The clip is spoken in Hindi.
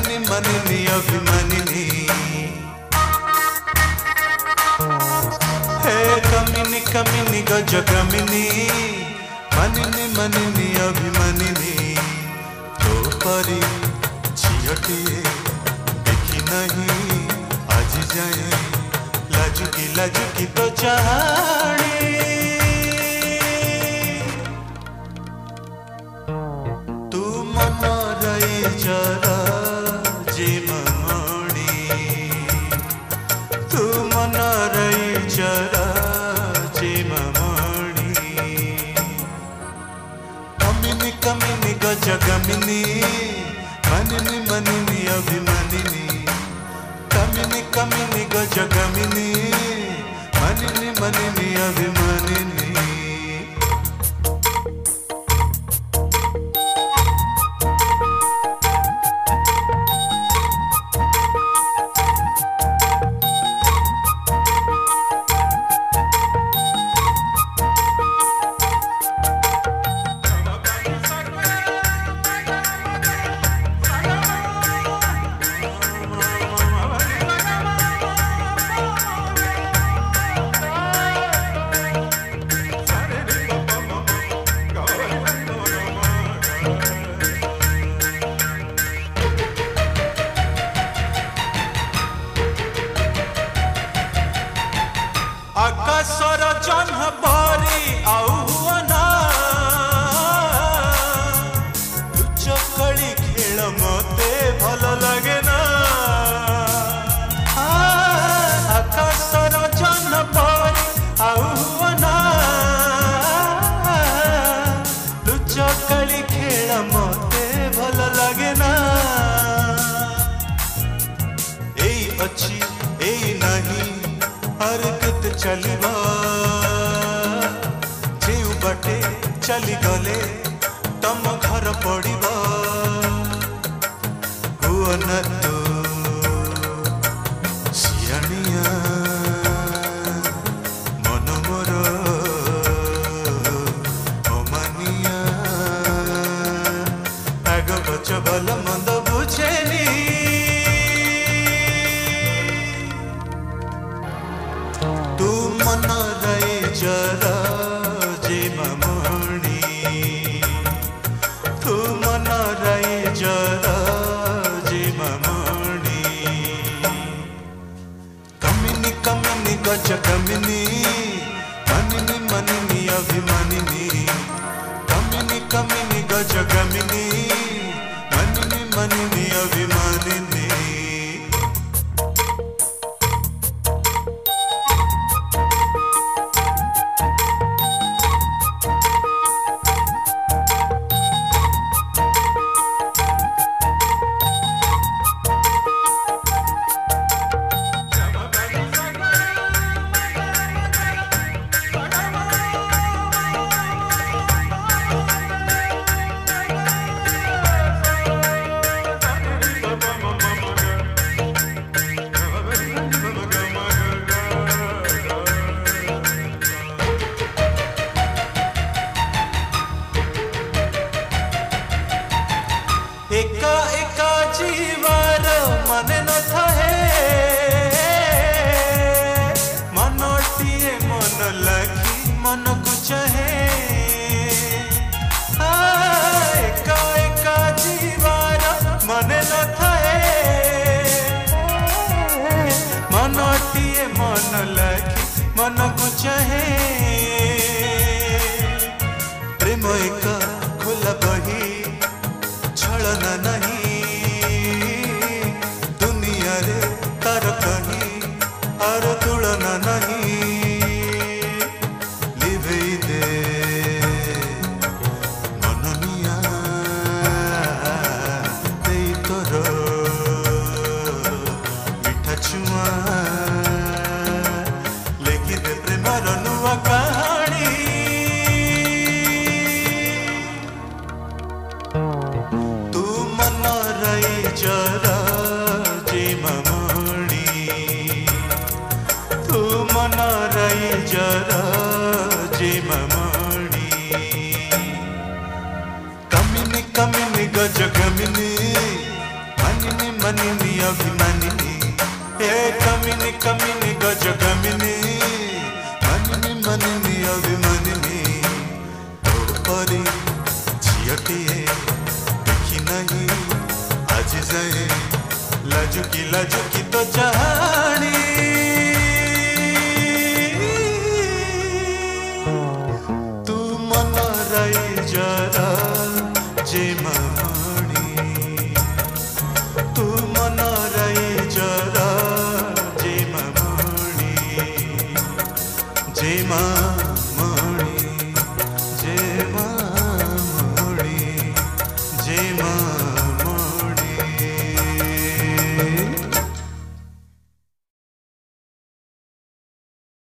मनिनी मनिनी अभिमानिनी हे कमिनी कमिनी गजगमिनी मनिनी मनिनी अभिमानिनी तो परी झीलटिए देखी नहीं आज जाए लाजुकी तो चाहणी तू मन रही जरा जी ममणी तू मन रही जरा जी ममणी कमिनी कमिनी गजगमिनी मनिनी मनिनी अभिमानिनी कमिनी कमिनी गजगमिनी मनिनी मनिनी अभिमानिनी आकाशर जन्ह परी आउना चकड़ी खेल मते भल लगे ना आकाशर जन्ह परी आउना चकड़ी खेल मते भल लगे ना एई अच्छी एई नहीं हर कत चलवा जेउ बटे चली गले तम घर पड़िबा हुआ न तो सियानिया मन मोर अमानिया आग बच भल मंद बुझेनी तू मन रही जरा जे ममणी तू मन रही जरा जे ममणी कमिनी कमिनी गजगमिनी मनिनी मनिनी अभिमानिनी कमिनी कमिनी गजगमिनी मनिनी मनिनी अभिमानिनी एका एका जीवार मन न थाहे मनोटिए मन लगी मन को चाहे एका एका जीवार मन न थाहे मनोटिए मन लगी मन को चाहे प्रेम एका खुला बही छलना नहीं दुनिया रे तार कहीं और तुलना नहीं लिभे दे मननिया दे तोर मिठा छुआ लेखि दे प्रेमर नुआ कहानी तू मन रही जरा जे ममणी तू मन रही जरा जे ममणी कमिनी कमिनी गजगमिनी मनिनी मनिनी अभिमानिनी हे कमिनी कमिनी गज गमिनी मनिनी मनिनी अभिमानिनी तो परी झियटिए देखी नहीं आज जाए लाजुकी तो जानी तू मन राई जरा जे मणि तू मन राई जरा जे मणि जे